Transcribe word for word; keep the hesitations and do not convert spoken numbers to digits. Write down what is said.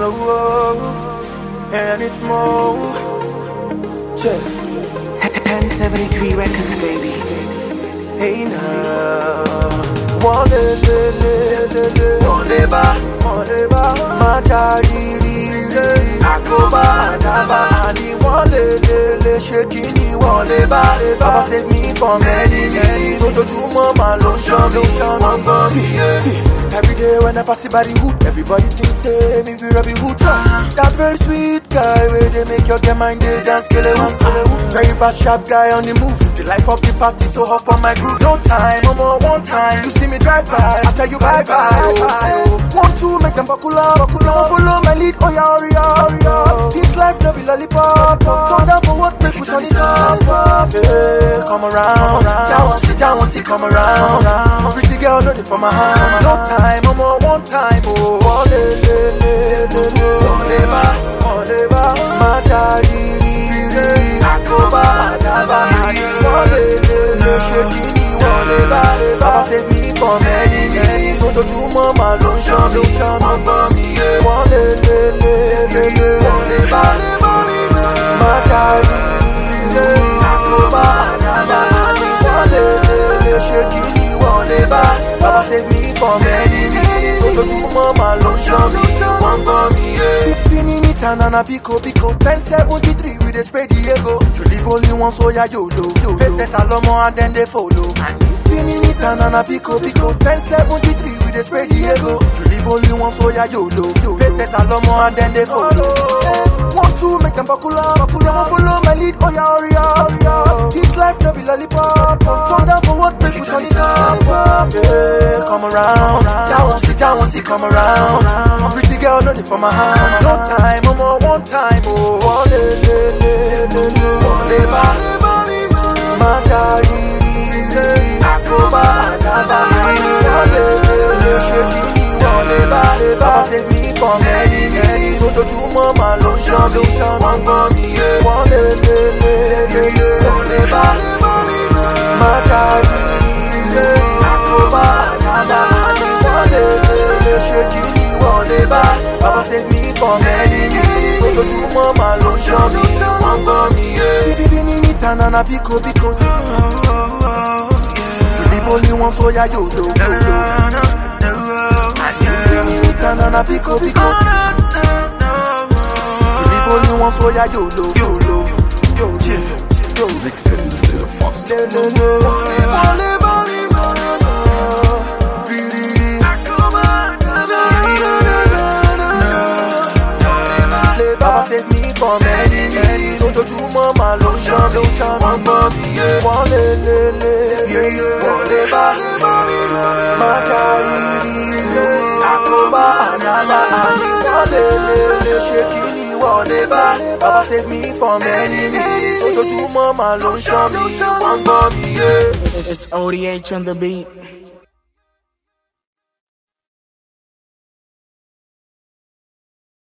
know, and it's more. Check. ten seventy-three Records, baby. Hey now, one le le le le le, one le ba, one le ba, matari ri ri, akoba adaba, ani one le le le, shekini one le ba, Baba save me from enemies. So to do mama lo show me, one for me. Every day when I pass it by the hood, everybody thinks say me be Robbie Hood. That very sweet guy where they make your get mind they dance, kill it once, kill it once. Very bad sharp guy on the move. The life of the party so hop on my group. No time, no more one time. You see me drive by, I tell you bye bye. Oh, oh. Want to make them buckle up, buckle up. Follow my lead, oh yeah, hurry up, hurry up. This life no be lollipop. Turn down for what, make we turn it up. Yeah, come around, Jawan see, Jawan see, come around. Pretty girl know it from my hand. No time, no more one time. Oh, oh le le le le le. Oleba, oleba, matari ri ri, akoba adaba. Baba save me from enemies. So to do mama lo show me, one for me. One le le le le le, one le ba, matari le, akoba adaba. One le le le, shekini one le ba. Baba save me from enemies. So to do mama lo show me, one for me. Finini tanana pico pico, ten seventy-three with a spray Diego. You live only once, so ya YOLO. Face set alomo and then they follow. Finini tanana pico pico, ten seventy-three with a spray Diego. You live only once, so ya YOLO. Face set alomo and then they follow. Hey, want to make them buckle up, buckle up. Follow my lead, oh yeah, hurry up, hurry up. This life no be lollipop. Turn down for what, make we turn it up. Yeah, come around, Jawan see, Jawan see, come around. A pretty girl know it from my hand. No time, no more one time. Oh, oh le le le le le, oh le ba, matari ri ri, akoba adaba. Oh le le le, shekini oh le ba. Baba save me from enemies. So to do mama lo show me, one for me. Oh le le le le le, oh le ba, matari ri ri, akoba adaba. Oh le le le, shekini oh le ba. Baba save me from enemies. So to do mama lo show me, one for me. Finini tanana pico pico. You live only once, so ya YOLO. Finini tanana pico pico. You live only once, so ya YOLO. YOLO, YOLO, YOLO. Vixen, c'est le fast. Baba save me from enemies. So to do mama lo show me, one for me. One le le le, one le ba, matari ri ri, akoba adaba. One le le le, shekini one le ba. Baba save me from enemies. So to do mama lo show me, one for me. It's O D H on the beat.